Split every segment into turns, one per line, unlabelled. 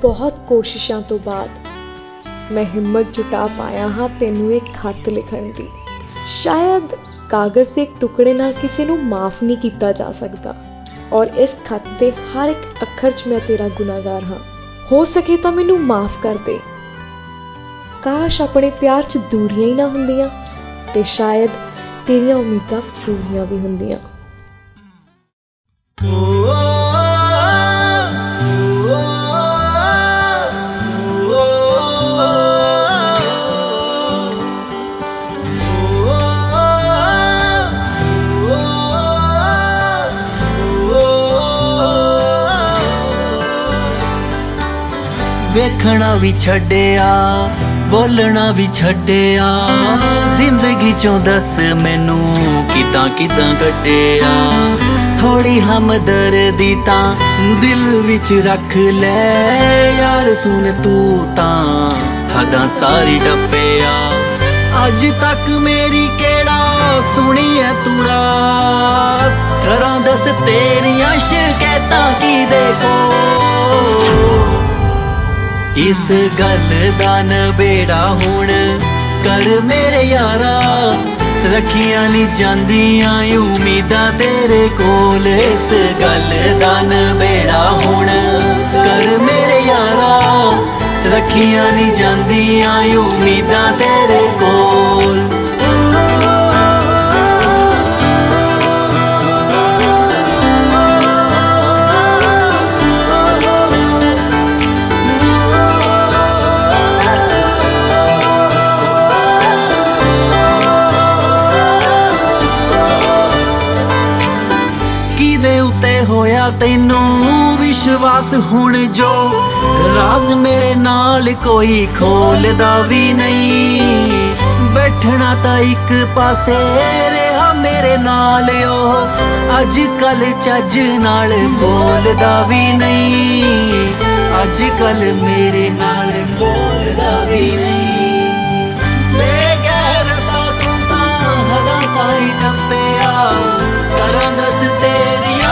बहुत कोशिशों तो बाद मैं हिम्मत जुटा पाया हाँ तेनू एक खत लिखण दी। शायद कागज़ के एक टुकड़े नाल किसी नू माफ़ नहीं किया जा सकता और इस खत के हर एक अखर च मैं तेरा गुनाहगार हाँ। हो सके तो मैनू माफ़ कर दे। काश अपने प्यार च दूरियां ही ना हुंदियां ते शायद तेरियां उम्मीदां पूरियां भी हुंदियां।
वेखना भी छड्डिया बोलना भी छड्डिया जिंदगी चों दस मैनू किदां किदां कड्डिया। थोड़ी हमदर्दी तां दिल विच रख ले यार सुन तू तां हदां सारी टप्पिया। अज तक मेरी केड़ा सुनी है तू रास करां दस तेरियां शिकायतां की देखो। इस गल दा नबेड़ा हुण कर मेरे यारा रखियां नी जांदियां उम्मीदां तेरे कोल। इस गल दा नबेड़ा हुण कर मेरे यारा रखियां नी जांदियां उम्मीदां तेरे कोल। होया तैनू विश्वास हुण जो राज मेरे नाल कोई खोलदा भी नहीं। बैठना तां इक पासे रहा मेरे नाल ओ अज कल चज नाल बोलदा भी नहीं। अज कल मेरे नाल बोलदा भी नहीं। बेगैरता तू तां हदां सारी टप्पिया करां दस तेरियां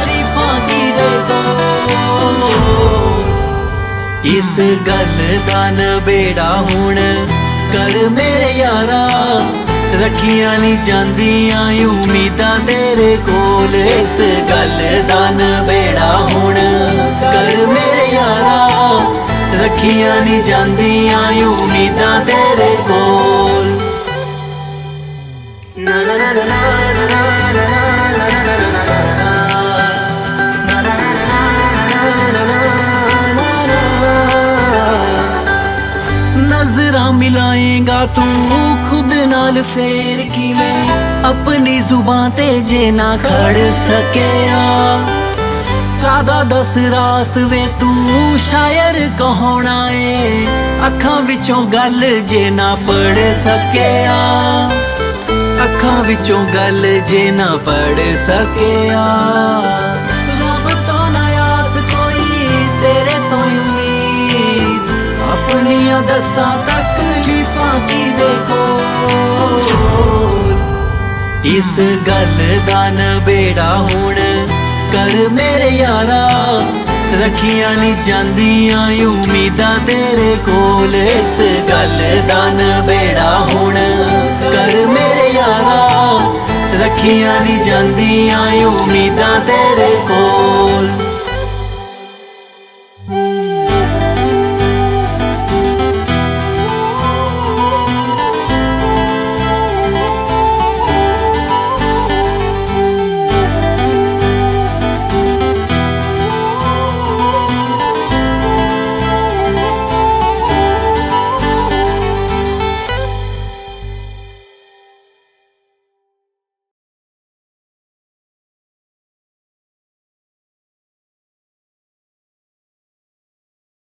इस गल दा नबेड़ा हुण कर मेरे यारा रखियां नी जांदियां उम्मीदां तेरे कोल। इस गल दा नबेड़ा हुण कर मेरे यारा रखियां नी जांदियां उम्मीदां तेरे कोल। ना ना ना ना ना ना ना ना। नजरां मिलाएगा तू खुद नाल फेर किवें अपनी जुबां ते जे ना खड़ सकेया। कादा दस रास वे तू शायर कहोना ए अखां विचों गल जे ना पढ़ सकेया। अखां विचों गल जे ना पढ़ सकेया। रब तो ना आस कोई तेरे तो उम्मीद अपनियां दसां तकलीफां की देखो। इस गल दा नबेड़ा हुण कर मेरे यारा रखियां नी जांदियां उम्मीदां तेरे कोल। इस गल दा नबेड़ा हुण कर मेरे यारा रखियां नी जांदियां उम्मीदां तेरे कोल।